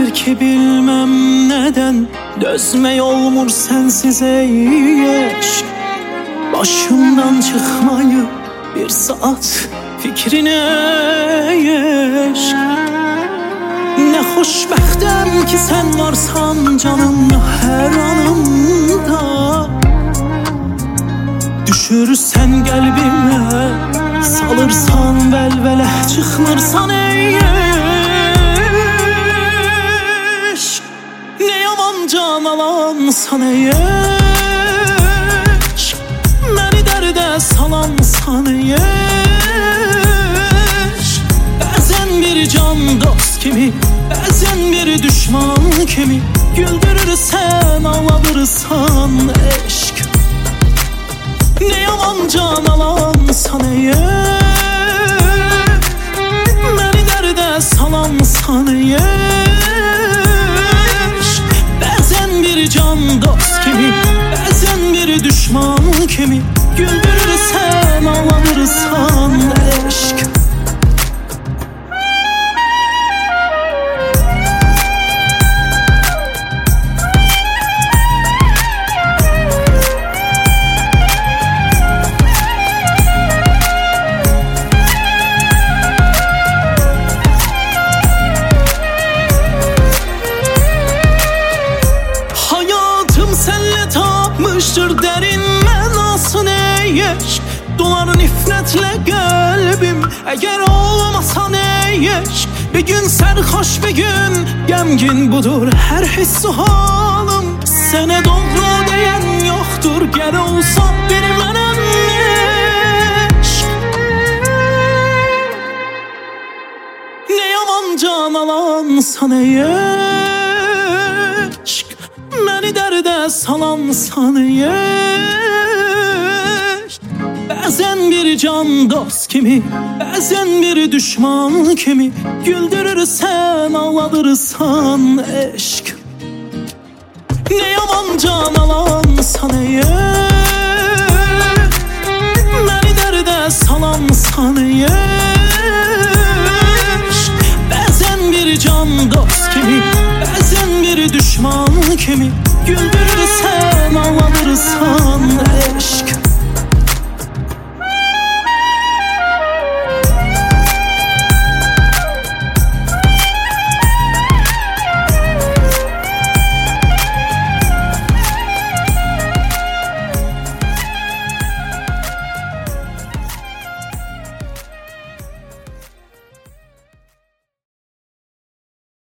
belki bilmem neden dözme olmur sensiz ey eşk. Başımdan çıkmayı bir saat fikrine eşk. Ne xoşbəxtəm ki sen varsan canım her anımda. Düşürsən qəlbimə, salırsan vəlvələ, çıxmırsan ey eşk. Ne yaman can alansan ey eşk. Məni dərdə salansan ey eşk. Bəzən bir can dost kimi, bəzən bir düşman kimi güldürürsən, ağladırsan eşk. Ne yaman can alansan ey eşk. Məni dərdə salansan ey eşk. Bəzən bir can dost kimi, bəzən bir düşman kimi güldürürsən, ağladırsan eşk. Derin mənasın ey eşk. Dolar nifrətlə qəlbim əgər olmasan ey eşk. Bir gün sərxoş, bir gün qəmgin budur hər hissu halım. Sənə doğru deyən yoxdur, gəl olsa bir mənəm eşk. Ne yaman can alansan ey eşk. Məni dərdə salansan ey eşk. Bəzən bir can dost kimi, bəzən bir düşman kimi güldürürsən, ağladırsan eşk. Ne yaman can alansan ey eşk. Məni dərdə salansan ey eşk. Bəzən bir can dost kimi, bəzən bir düşman kimi güldürürsən, ağladırsan eşk.